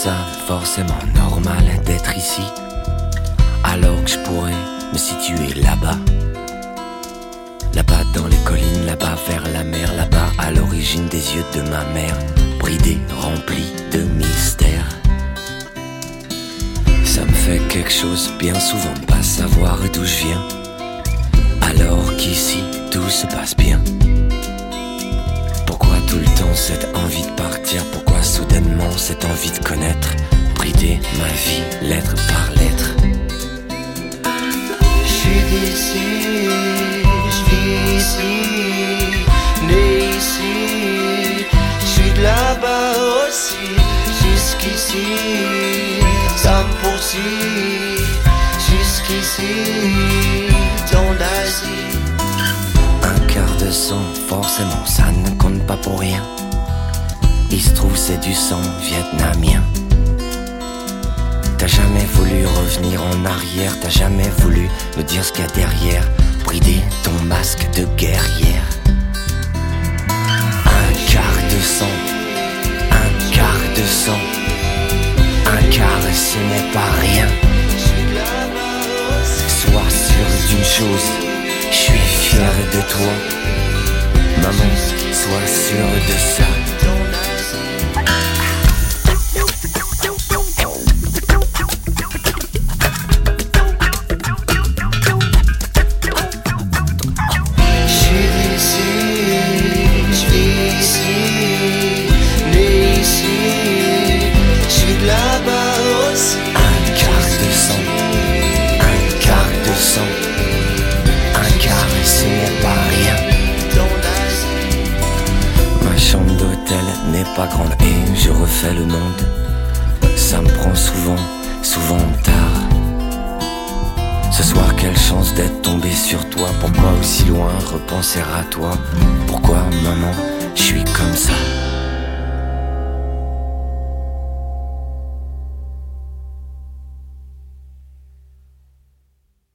ça forcément normal d'être ici, alors que je pourrais me situer là-bas. Là-bas dans les collines, là-bas vers la mer, là-bas à l'origine des yeux de ma mère, bridés, remplis de mystère. Ça me fait quelque chose bien souvent de pas savoir d'où je viens, alors qu'ici tout se passe bien. Pourquoi tout le temps cette envie de partir? Pourquoi soudainement cette envie de connaître? Brider ma vie lettre par lettre. J'suis d'ici, j'vis ici, né ici. J'suis de là-bas aussi, jusqu'ici. Ça me poursuit, jusqu'ici, dans l'Asie. Un quart de sang, forcément ça ne compte pas pour rien. Il se trouve c'est du sang vietnamien. T'as jamais voulu revenir en arrière, t'as jamais voulu me dire ce qu'il y a derrière, brider ton masque de guerrière. Un quart de sang, un quart de sang, un quart ce n'est pas rien. Sois sûr d'une chose, je suis fier de toi. Maman, sois sûr de ça. Pas grande et je refais le monde. Ça me prend souvent, souvent tard. Ce soir quelle chance d'être tombé sur toi. Pourquoi aussi loin repenser à toi? Pourquoi